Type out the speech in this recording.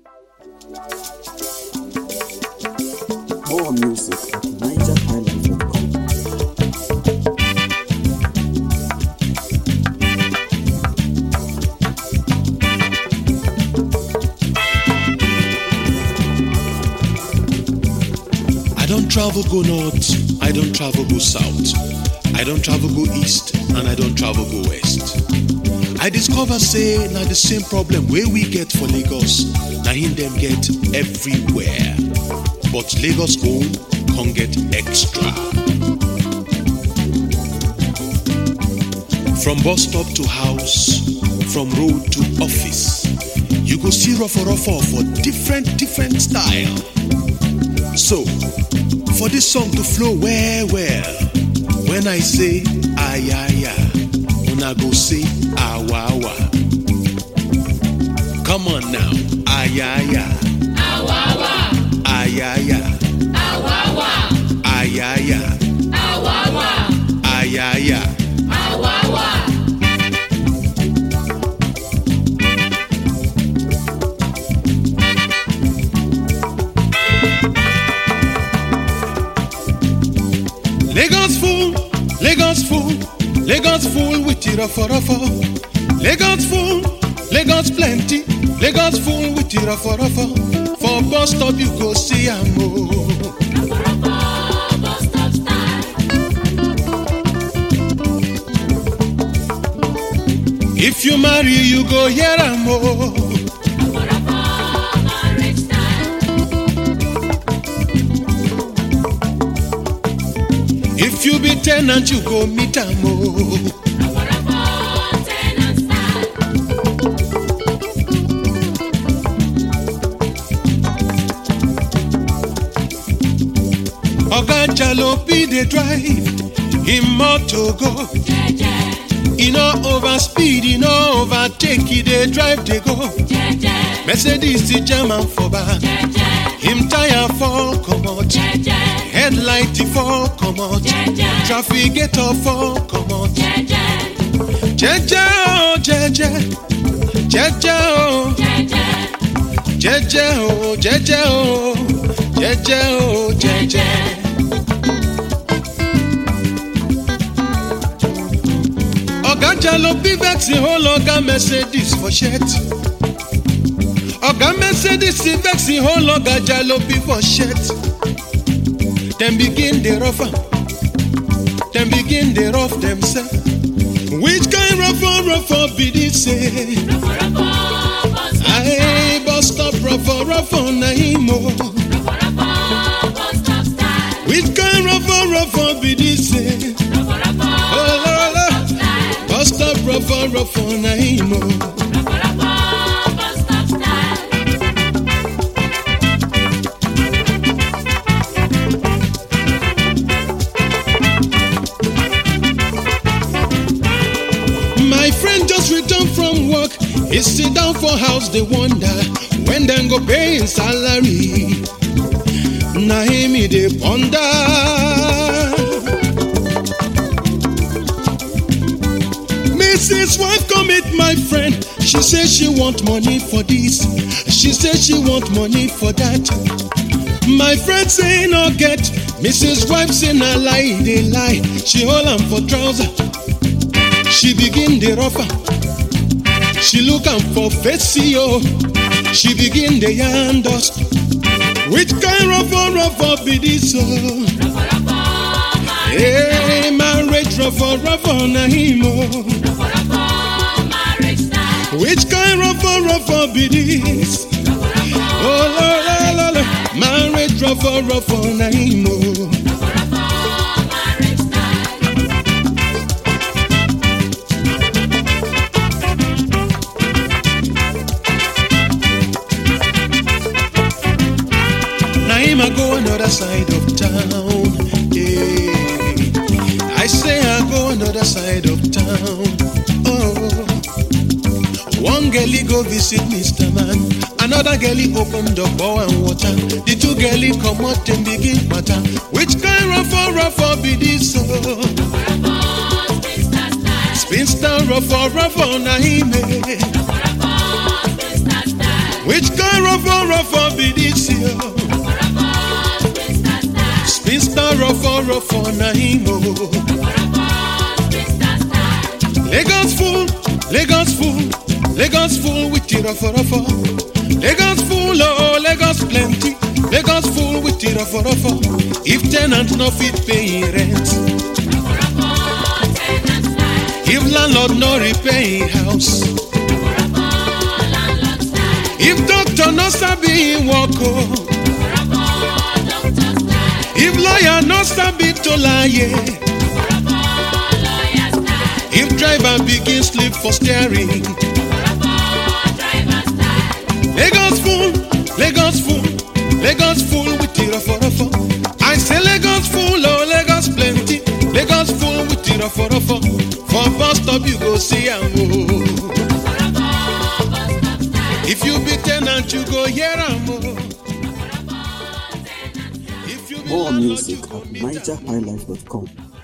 More music at NigerHighlife.com. I don't travel go north, I don't travel go south, I don't travel go east, and I don't travel go west. I discover say na the same problem wey we get for Lagos, na him dem get everywhere. But Lagos own can get extra. From bus stop to house, from road to office, you go see rough for different style. So, for this song to flow well, when I say ayaya, una go say awawa. Come on now, ayaya, Awawa, ayaya, awawa, ayaya, awawa, ayaya. awawa. Lagos full with the rough. Lagos full, Lagos plenty, Lagos full with the rough. For bus stop you go see am oh. Bus stop style. If you marry you go hear am oh. Marriage style. If you be tenant you go meet am oh. Tenant style. Oga Jalopi dey drive him motor go. Jeje, He no overspeed, he no overtake, he dey drive dey go. jeje, Mercedes the German for back, jeje, him tire fall comot, jeje, headlight fall comot, jeje, trafficator fall comot. jeje, Jeje oh jeje, jeje oh, jeje, jeje oh, jeje oh, jeje oh, jeje. Oga Jalopi vex the whole Oga Mercedes for shirt. Oga Mercedes vex the whole Oga Jalopi for shirt. Dem begin dey rough am, dem begin dey rough themselves. Which kind rough be this? Say, bus stop, aye, bus stop rough na him oh. bus stop style. Which kind rough be this? Say, oh la la, bus stop rough na him oh. Bus stop style. My friend just returned from work. He sit down for house, they wonder when them go pay him salary. Na him he dey ponder. Mrs. Wife come meet my friend. She say she want money for this. She say she want money for that. My friend say no get. Mrs. Wife say na lie, they lie. She hold am for trouser. She begin the rougher. She look am for face yo. She begin the yarn dust. Which kind rougher be this oh? Hey, marriage rougher na him oh. Marriage style. Which kind rougher be this? Oh la la la, marriage rougher na him oh. Marriage style. Now him I go another side of town. Yeah. I say I go another side of town. Oh. One girlie go visit Mr. Man. Another girlie open the bowl and water. The two girlie come out and begin matter. Which kind rougher be this? Oh. Spinster rougher na him. Which kind rougher rough be this year. Spinster rough Naimo. Lagos full with the rough. Lagos full, oh, Lagos plenty. Lagos full with the rough. If tenants no fit pay rent, if landlord no repay house, if doctor no sabi work, if lawyer no sabi to lie, if driver begin sleep for steering. Lagos full with the rough. I say Lagos full, oh, Lagos plenty. Lagos full with the rough. For bus stop you go see am oh. If you be tenant you go hear am oh. If you be More landlord, music you go at meet am. NigerHighlife.com.